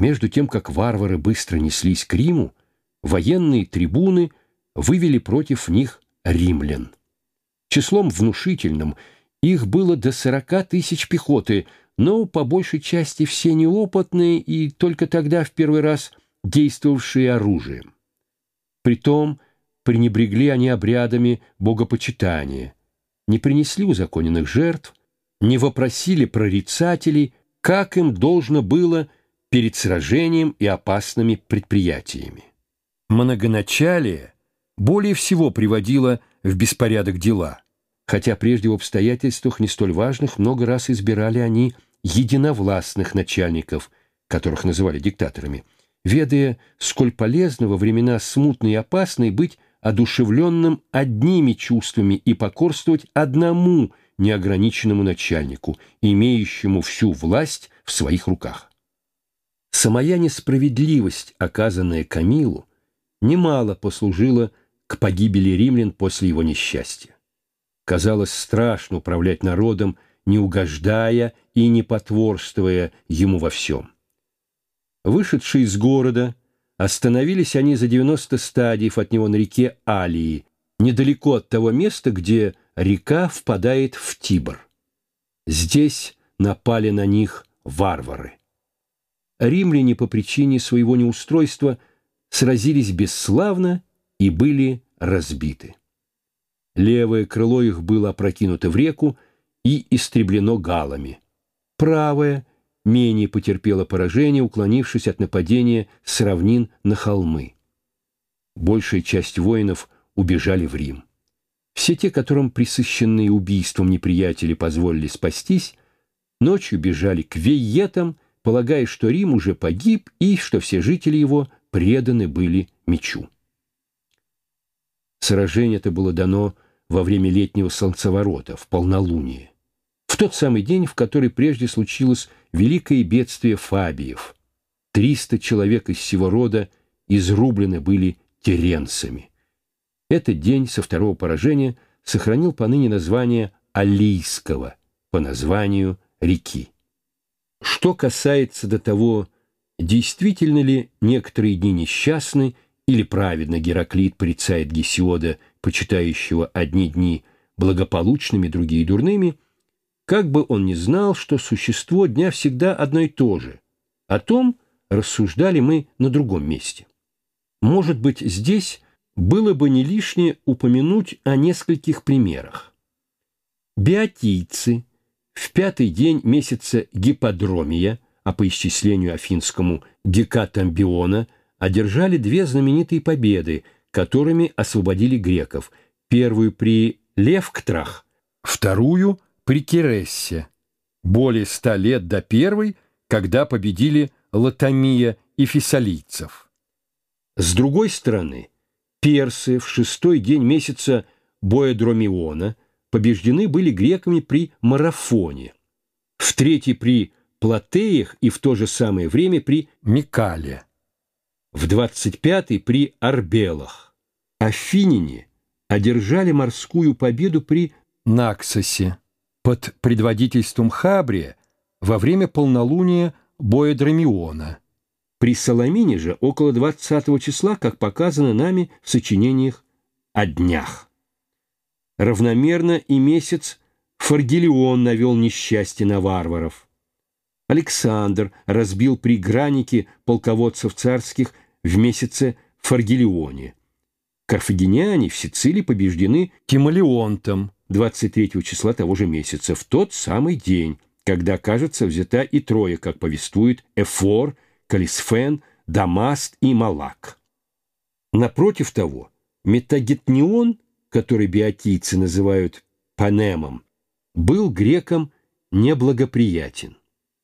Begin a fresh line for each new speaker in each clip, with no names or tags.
Между тем, как варвары быстро неслись к Риму, военные трибуны вывели против них римлян. Числом внушительным их было до 40 тысяч пехоты, но по большей части все неопытные и только тогда в первый раз действовавшие оружием. Притом пренебрегли они обрядами богопочитания, не принесли узаконенных жертв, не вопросили прорицателей, как им должно было перед сражением и опасными предприятиями. Многоначалие более всего приводило в беспорядок дела, хотя прежде в обстоятельствах не столь важных много раз избирали они единовластных начальников, которых называли диктаторами, ведая, сколь полезно во времена смутной и опасной быть одушевленным одними чувствами и покорствовать одному неограниченному начальнику, имеющему всю власть в своих руках. Самая несправедливость, оказанная Камилу, немало послужила к погибели римлян после его несчастья. Казалось страшно управлять народом, не угождая и не потворствуя ему во всем. Вышедшие из города, остановились они за 90 стадиев от него на реке Алии, недалеко от того места, где река впадает в Тибр. Здесь напали на них варвары. Римляне по причине своего неустройства сразились бесславно и были разбиты. Левое крыло их было опрокинуто в реку и истреблено галлами. Правое менее потерпело поражение, уклонившись от нападения с равнин на холмы. Большая часть воинов убежали в Рим. Все те, которым присыщенные убийством неприятели позволили спастись, ночью бежали к вейетам, полагая, что Рим уже погиб и что все жители его преданы были мечу. Сражение это было дано во время летнего солнцеворота, в полнолуние, в тот самый день, в который прежде случилось великое бедствие Фабиев. 300 человек из сего рода изрублены были теренцами. Этот день со второго поражения сохранил поныне название Аллийского, по названию реки. Что касается до того, действительно ли некоторые дни несчастны, или праведно Гераклит порицает Гесиода, почитающего одни дни благополучными, другие дурными, как бы он ни знал, что существо дня всегда одно и то же. О том рассуждали мы на другом месте. Может быть, здесь было бы не лишнее упомянуть о нескольких примерах. Беотийцы в 5-й день месяца Гипподромия, а по исчислению афинскому Гекатамбиона, одержали 2 знаменитые победы, которыми освободили греков. Первую при Левктрах, вторую при Керессе. Более 100 лет до первой, когда победили Латомия и фессалийцев. С другой стороны, персы в 6-й день месяца Боедромиона побеждены были греками при Марафоне, в 3-й при Платеях и в то же самое время при Микале, в 25-й при Арбелах. Афиняне одержали морскую победу при Наксосе под предводительством Хабрия во время полнолуния Боедромиона. При Саламине же около 20 числа, как показано нами в сочинениях о днях. Равномерно и месяц Фаргелион навел несчастье на варваров. Александр разбил при Гранике полководцев царских в месяце Фаргелионе. Карфагеняне в Сицилии побеждены Тимолеонтом 23 числа того же месяца, в тот самый день, когда, кажется, взята и Троя, как повествует Эфор, Калисфен, Дамаст и Малак. Напротив того, Метагетнион, который беотийцы называют Панемом, был грекам неблагоприятен.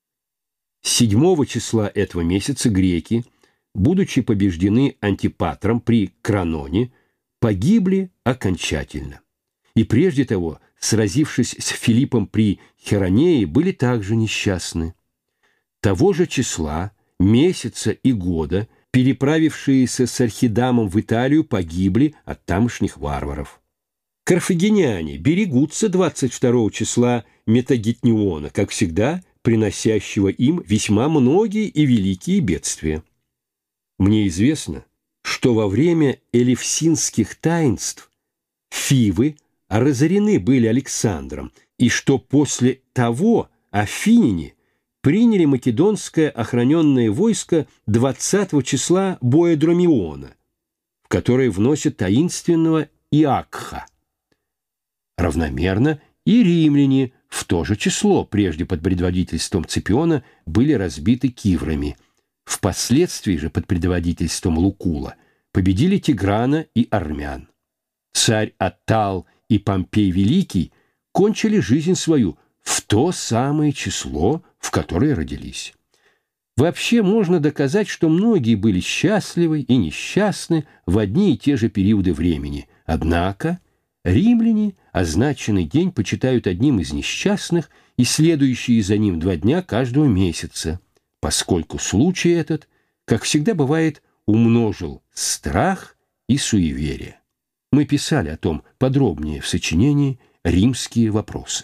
7 числа этого месяца греки, будучи побеждены Антипатром при Краноне, погибли окончательно. И прежде того, сразившись с Филиппом при Херонее, были также несчастны. Того же числа, месяца и года переправившиеся с Архидамом в Италию погибли от тамошних варваров. Карфагеняне берегутся 22 числа Метагетниона, как всегда, приносящего им весьма многие и великие бедствия. Мне известно, что во время элевсинских таинств Фивы разорены были Александром, и что после того афиняне приняли македонское охраненное войско 20 числа Боедромиона, в которое вносят таинственного Иакха. Равномерно и римляне в то же число, прежде под предводительством Ципиона, были разбиты киврами. Впоследствии же под предводительством Лукула победили Тиграна и армян. Царь Аттал и Помпей Великий кончили жизнь свою в то самое число, в которое родились. Вообще можно доказать, что многие были счастливы и несчастны в одни и те же периоды времени. Однако римляне означенный день почитают одним из несчастных и следующие за ним 2 дня каждого месяца, поскольку случай этот, как всегда бывает, умножил страх и суеверие. Мы писали о том подробнее в сочинении «Римские вопросы».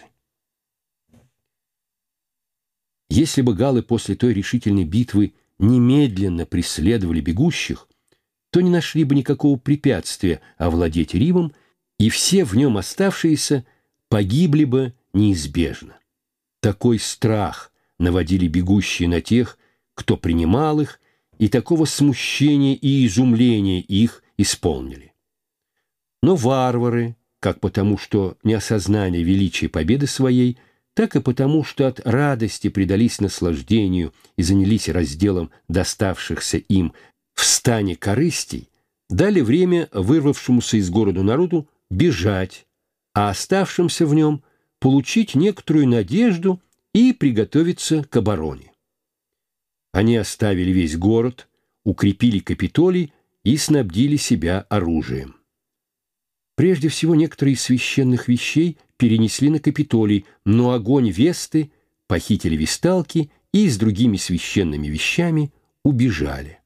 Если бы галлы после той решительной битвы немедленно преследовали бегущих, то не нашли бы никакого препятствия овладеть Римом, и все в нем оставшиеся погибли бы неизбежно. Такой страх наводили бегущие на тех, кто принимал их, и такого смущения и изумления их исполнили. Но варвары, как потому, что не осознали величия победы своей, так и потому, что от радости предались наслаждению и занялись разделом доставшихся им в стане корыстей, дали время вырвавшемуся из города народу бежать, а оставшимся в нем получить некоторую надежду и приготовиться к обороне. Они оставили весь город, укрепили Капитолий и снабдили себя оружием. Прежде всего, некоторые из священных вещей перенесли на Капитолий, но огонь Весты похитили весталки и с другими священными вещами убежали.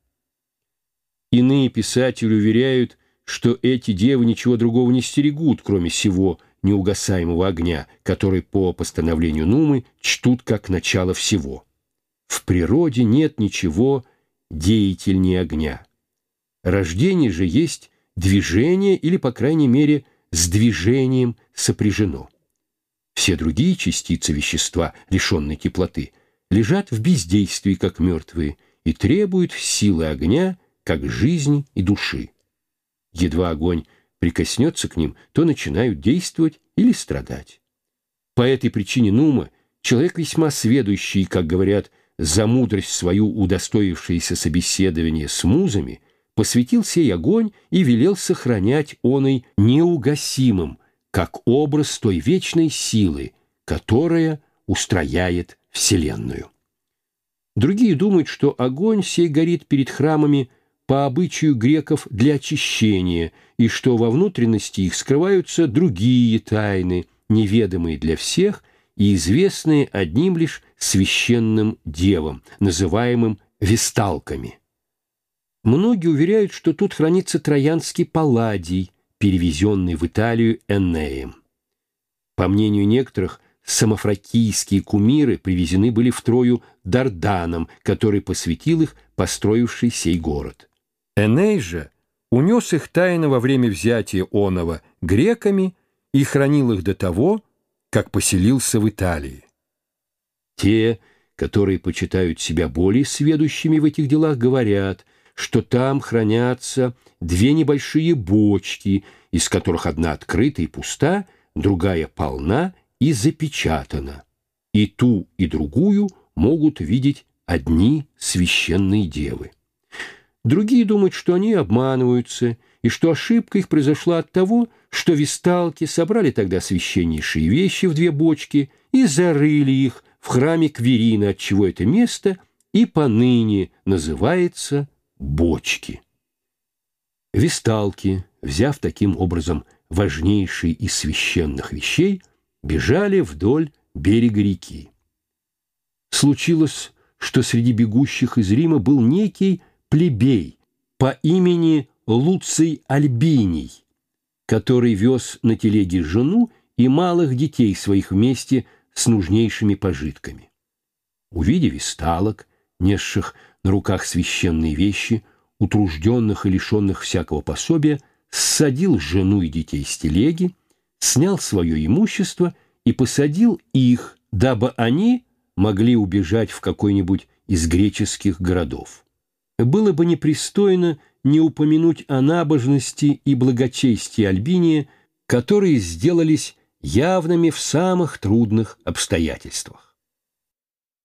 Иные писатели уверяют, что эти девы ничего другого не стерегут, кроме сего неугасаемого огня, который по постановлению Нумы чтут как начало всего. В природе нет ничего деятельнее огня. Рождение же есть движение или, по крайней мере, с движением сопряжено. Все другие частицы вещества, лишенные теплоты, лежат в бездействии, как мертвые, и требуют силы огня, как жизни и души. Едва огонь прикоснется к ним, то начинают действовать или страдать. По этой причине Нума, человек весьма сведущий, как говорят, за мудрость свою удостоившийся собеседования с музами, посвятил сей огонь и велел сохранять оный неугасимым, как образ той вечной силы, которая устрояет Вселенную. Другие думают, что огонь сей горит перед храмами по обычаю греков для очищения, и что во внутренности их скрываются другие тайны, неведомые для всех и известные одним лишь священным девам, называемым весталками. Многие уверяют, что тут хранится троянский палладий, перевезенный в Италию Энеем. По мнению некоторых, самофракийские кумиры привезены были в Трою Дарданом, который посвятил их, построивший сей город. Эней же унес их тайно во время взятия оного греками и хранил их до того, как поселился в Италии. Те, которые почитают себя более сведущими в этих делах, говорят, что там хранятся 2 небольшие бочки, из которых одна открыта и пуста, другая полна и запечатана. И ту, и другую могут видеть одни священные девы. Другие думают, что они обманываются, и что ошибка их произошла от того, что весталки собрали тогда священнейшие вещи в 2 бочки и зарыли их в храме Кверина, отчего это место и поныне называется бочки. Весталки, взяв таким образом важнейшие из священных вещей, бежали вдоль берега реки. Случилось, что среди бегущих из Рима был некий плебей по имени Луций Альбиний, который вез на телеге жену и малых детей своих вместе с нужнейшими пожитками. увидев весталок, несших на руках священные вещи, утружденных и лишенных всякого пособия, ссадил жену и детей с телеги, снял свое имущество и посадил их, дабы они могли убежать в какой-нибудь из греческих городов. Было бы непристойно не упомянуть о набожности и благочестии Альбиния, которые сделались явными в самых трудных обстоятельствах.